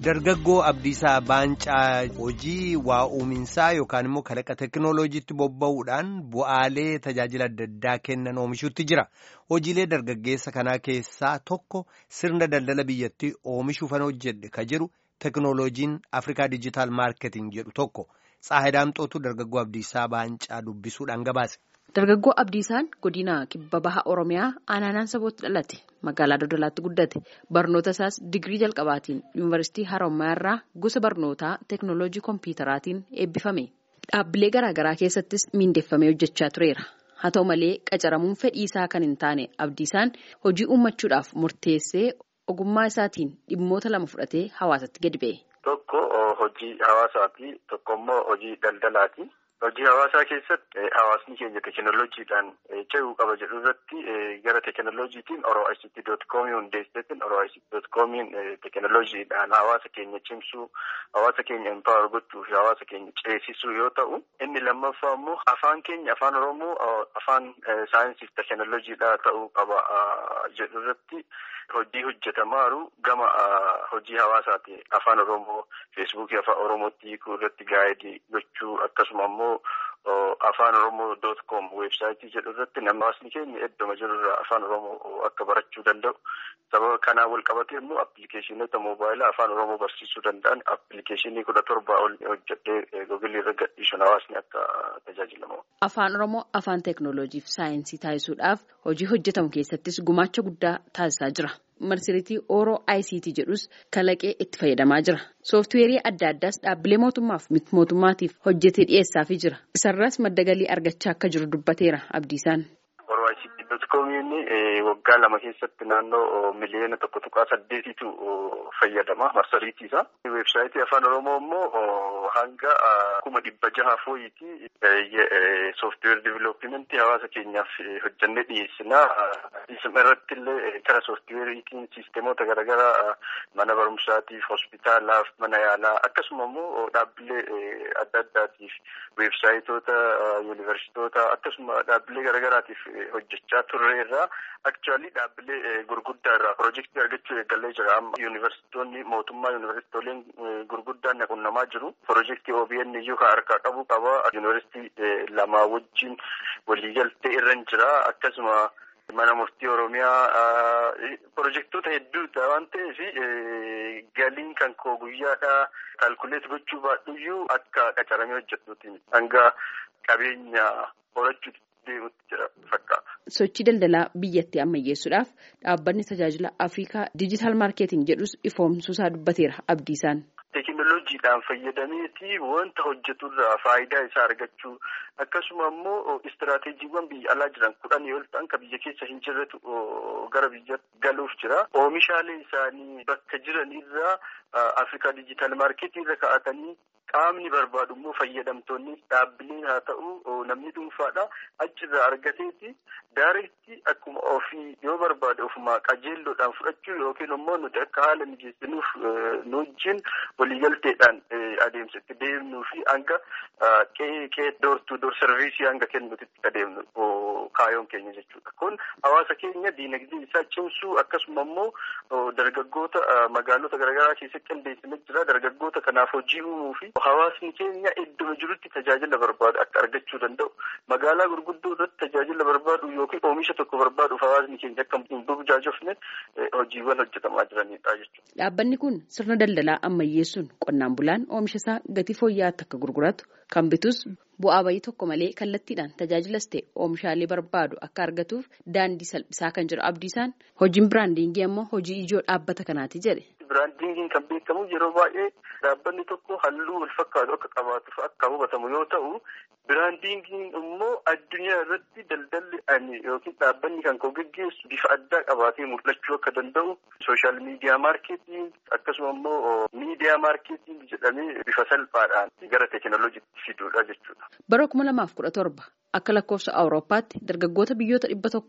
Dargaggoo Abdiisaa Baancaa hojii waa uuminsaa yookaan immoo kalaqa teekinooloojiitti bobba'uudhaan bu'aalee tajaajila adda addaa kennan oomishuutti jira. Hojiilee dargaggeessa kanaa keessaa tokko sirna daldala biyyattii oomishuufan hojjedhe ka jedhu teekinooloojiin Afrikaa Diijitaal Maarketing jedhu tokko. Tsaahidaamxootu dargaggoo Abdiisaa Baancaa dubbisuudhaan gabaase. Dargaggoo Abdiisaan godina kibba baha Oromiyaa Aananaan Sabootti dhalate. Magaalaa Dodolaatti guddate. Barnoota isaas digirii jalqabaatiin Yuunivarsiitii Harommaa irraa gosa barnootaa teekinooloojii kompiitaraatiin eebbifame. Dhaabbilee garaagaraa keessattis miindeeffamee hojjechaa tureera. Haa ta'u malee qacaramuun fedhii isaa kan hin taane Abdiisaan hojii uummachuudhaaf murteessee ogummaa isaatiin dhimmoota lama fudhatee hawaasatti gadi ba'e. Tokko hojii hawaasaati, tokko immoo hojii daldalaati. Hojii hawaasaa keessatti hawaasni keenya teekinooloojiidhaan ce'uu qaba jedhu irratti gara teekinooloojiitiin OROICT.com hundeesseetiin OROICT.com teekinooloojiidhaan hawaasa keenya cimsuu, hawaasa keenya empower gochuu fi hawaasa keenya ceesisuu yoo ta'u, inni lammaffaa immoo afaan keenya afaan Oromoo afaan saayinsii fi teekinooloojiidhaa ta'uu qaba jedhu irratti hojii hojjetamaaru gama hojii hawaasaati. Afaan Oromoo feesbuukii afaan Oromootti hiikuu irratti gaayidii gochuu akkasuma immoo afaan oromoo.com weebsaayitii jedhu irratti namni hawaasni keenya iddoo jirurraa afaan oromoo akka barachuu danda'u. Sababa kanaan wal qabatee immoo appilikeeshinoota moobaayilaa afaan oromoo barsiisuu danda'an appilikeeshinii 17 ol hojjedhee Google irra gadhiisuun hawaasni akka tajaajilamu. Afaan Oromoo afaan teekinooloojii fi saayinsii taasisuudhaaf hojii hojjetamu keessattis gumaacha guddaa taasisaa jira. Marsariitii OROICT jedhus kalaqee itti fayyadamaa jira. Sooftiweerii adda addaas dhaabbilee mootummaaf miti mootummaatiif hojjetee dhiyeessaafii jira. Isarraas madda galii argachaa akka jiru dubbateera Abdiisaan. OROICT.com waggaa lama keessatti naannoo miliyoona 1.8 fayyadama marsariitiisa. Weebsaayitii afaan Oromoo immoo hanga 600 fooyitii sooftiweer diviloopimentii hawaasa keenyaaf hojjannee dhiyeessinaa. Isuma irratti illee kara sooftiweeriitiin siisteemoota garaagaraa mana barumsaatiif, hospitaalaaf, mana yaalaa akkasuma immoo dhaabbilee adda addaatiif weebsaayitoota yuunivarsiitoota akkasuma dhaabbilee garaagaraatiif hojjechaa turre irraa aktuaalii dhaabbilee gurguddaa irraa piroojeektii argachuu eegallee jira. Amma yuunivarsiitoonni mootummaa yuunivarsiitooleen gurguddaan naquunnamaa jiru. Piroojeektii OBN iyyuu kan harkaa qabu qaba. Yuunivarsiitii lamaa wajjin waliigaltee irra jira. Akkasuma mana murtii Oromiyaa piroojeektoota hedduudha waan ta'eef galiin kan koo guyyaadhaa kaalkuleet gochuu baadhuyyuu akka qacaramee hojjetuuti hanga qabeenya horachuutti deemutti jira fakkaata. Sochii daldalaa biyyattii ammayyeessuudhaaf dhaabbanni tajaajila Afrikaa Diijitaal Maarketing jedhus ifoomsuusaa dubbateera Abdiisaan. Teekinooloojiidhaan fayyadameeti wanta hojjeturraa faayidaa isaa argachuu akkasuma immoo istiraateejiiwwan biyya alaa jiran 10 ol ta'an kan biyya keessa hin jirretu gara biyya galuuf jira. Oomishaalee isaanii bakka jiranirraa Afrikaa Diijitaal Maarketii irra kaa'atanii qaamni barbaadu immoo fayyadamtoonni dhaabbilee haa ta'u namni dhuunfaadha achirraa argateeti daareetti akkuma ofii yoo barbaade ofuma qajeelloodhaan fudhachuu yookiin immoo nuti akka haala mijeessinuuf nu wajjin waliigalteedhaan adeemsa itti deemnuu fi hanga qe'ee door sarviisii hanga kennuutti adeemnu kaayoon keenya jechuudha. Kun hawaasa keenya diinagdee isaa cimsuu akkasuma immoo dargaggoota magaalota garaagaraa keessatti qindeessinee jira. Dargaggoota kanaaf hojii uumuu fi hawaasni keenya iddoo jirutti tajaajila barbaadu akka argachuu danda'u. Magaalaa gurguddoo irratti tajaajila barbaadu yookiin oomisha tokko barbaaduuf hawaasni keenya akka hin burjaajofne hojiiwwan hojjetamaa jiranidha jechuudha. Dhaabbanni kun sirna daldalaa ammayyeessuun qonnaan bulaan oomisha isaa gatii fooyya'aatti akka gurguratu kan bitus bu'aa bayii tokko malee kallattiidhaan tajaajilas ta'e oomishaalee barbaadu akka argatuuf daandii salphisaa kan jiru Abdiisaan hojiin biraandiingii ammoo hojii ijoo dhaabbata kanaati jedhe. Biraandiingiin kan beekamu yeroo baay'ee dhaabbanni tokko halluu wal fakkaatu akka qabaatuuf akka hubatamu yoo ta'u, biraandiingiin immoo addunyaa irratti daldalli yookiin dhaabbanni kan koo geggeessu bifa addaa qabaatee mul'achuu akka danda'u sooshaal miidiyaa maarkeeting akkasuma immoo miidiyaa maarkeeting jedhamee bifa salphaadhaan gara teekinooloojiitti fiduudha jechuudha. Bara 2017 akka lakkoofsa Awurooppaatti dargaggoota biyyoota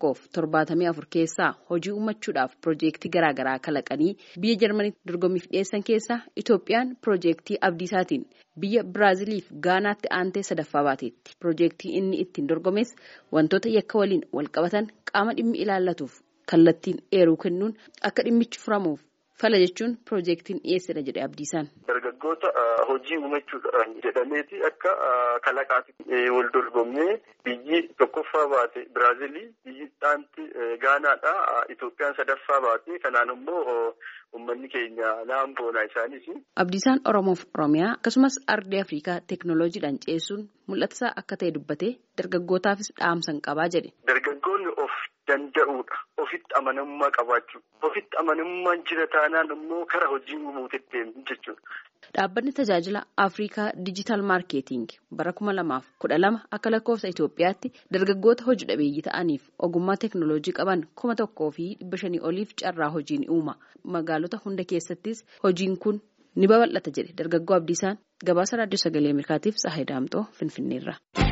174 keessaa hojii uummachuudhaaf piroojeektii garaagaraa kalaqanii biyya Jarmaniitti dorgommiif dhiyeessan keessaa Itoophiyaan piroojeektii Abdiisaatiin biyya Biraaziliif Gaanaatti aantee sadaffaa baateetti. Piroojeektii inni ittiin dorgomes wantoota yakka waliin wal qabatan qaama dhimmi ilaallatuuf kallattiin eeruu kennuun akka dhimmichi furamuuf Fala jechuun piroojeektiin dhiyeessedha jedhe Abdiisaan. Dargaggoota hojii uumachuudhaan jedhameeti akka kalaqaatti wal dorgomnee biyyi tokkoffaa baate Biraazilii, biyyi itti Gaanaadha, Itoophiyaan sadaffaa baate. Kanaan immoo uummanni keenya naan boonaa isaanis. Abdiisaan Oromoof Oromiyaa akkasumas ardii Afrikaa teekinooloojiidhaan ceessuun mul'atasaa akka ta'e dubbatee dargaggootaafis dhaamsan qabaa jedhe. Dargaggoonni of danda'uudha. Ofitti amanamummaa qabaachuu. Ofitti amanamummaan jira taanaan immoo kara hojii uumuutti jechuudha. Dhaabbanni tajaajila Afrikaa Digital Marketing bara 2012 akka lakkoofsa Itoophiyaatti dargaggoota hojii dhabeeyyii ta'aniif ogummaa teekinooloojii qaban 1,500 oliif carraa hojii ni uuma. Magaalota hunda keessattis hojiin kun ni babal'ata jedhe dargaggoo Abdiisaan. Gabaasa Raadiyoo Sagalee Ameerikaatiif Tsahaayii Daamxoo Finfinneerra.